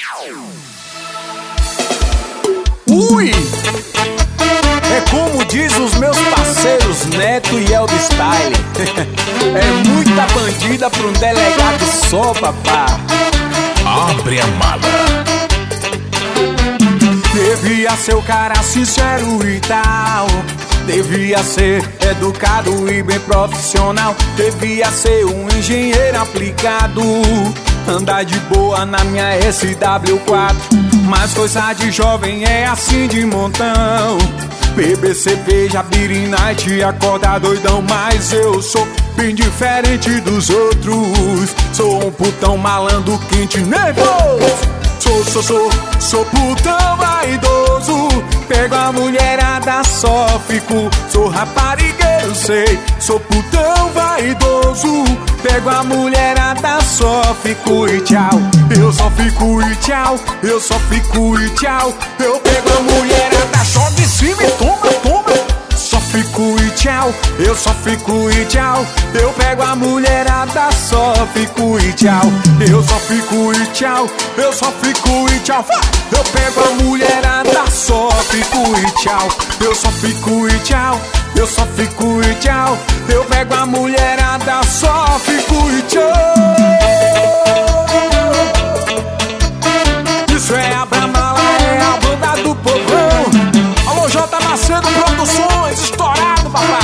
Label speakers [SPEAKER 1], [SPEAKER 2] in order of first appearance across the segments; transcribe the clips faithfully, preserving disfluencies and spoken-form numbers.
[SPEAKER 1] Ui! É como diz os meus parceiros Neto e Eldo Style. É muita bandida pra um delegado só, papá.
[SPEAKER 2] Abre a mala.
[SPEAKER 1] Devia ser o cara sincero e tal. Devia ser educado e bem profissional. Devia ser um engenheiro aplicado. Andar de boa na minha S W quatro. Mas coisa de jovem é assim de montão. Beber cerveja, beer night, acordar doidão. Mas eu sou bem diferente dos outros. Sou um putão malandro quente, nervoso. Sou, sou, sou, sou putão vaidoso. Pego a mulherada, só fico. Sou raparigueiro, sei. Sou putão vaidoso. Pego a mulherada, só fico e tchau. Eu só fico e tchau. Eu só fico e tchau. Eu pego a mulherada, joga em cima e toma, toma. Só fico e tchau, eu só fico e tchau. Eu pego a mulherada, só fico e tchau. Eu só fico e tchau, eu só fico e tchau. Eu pego a mulherada, só fico e tchau. Eu só fico e tchau, eu só fico e tchau. Eu pego a mulherada, só fico e tchau. Isso é a Bramala, é a banda do povão. Alô, J. Macedo Produções, estourado, papá.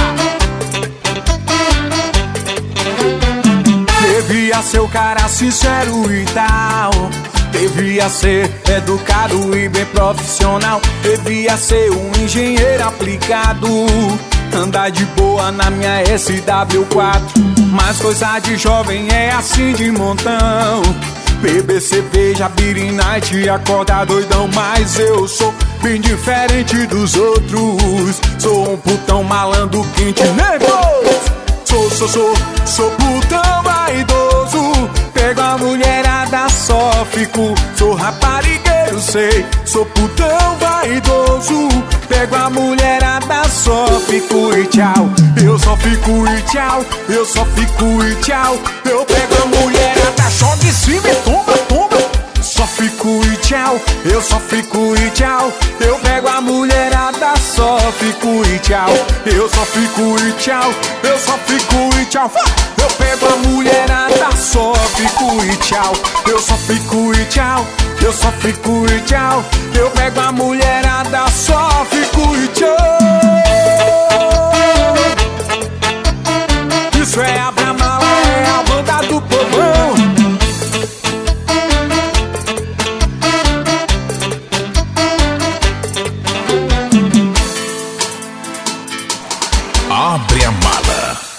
[SPEAKER 1] Devia ser o cara sincero e tal. Devia ser educado e bem profissional. Devia ser um engenheiro aplicado. Andar de boa na minha S W quatro. Mas coisa de jovem é assim de montão. Beber cerveja, beer night, acordar doidão. Mas eu sou bem diferente dos outros. Sou um putão malandro quente, nervoso. Sou, sou, sou, sou putão vaidoso. Pego a mulherada, só fico. Sou raparigueiro, sei. Sou putão vaidoso. Pego a mulherada, só fico e tchau. Eu só fico e tchau. Eu só fico e tchau. Eu pego a mulherada, joga em cima e toma, toma. Só fico e tchau, eu só fico e tchau. Eu pego a mulherada, só fico e tchau. Eu só fico e tchau, eu só fico e tchau. Eu pego a mulherada, só fico e tchau. Eu só fico e tchau, eu só fico e tchau. Eu pego a mulherada, só fico e tchau. Isso é a Bramala, é a banda do povão.
[SPEAKER 2] Abre a mala.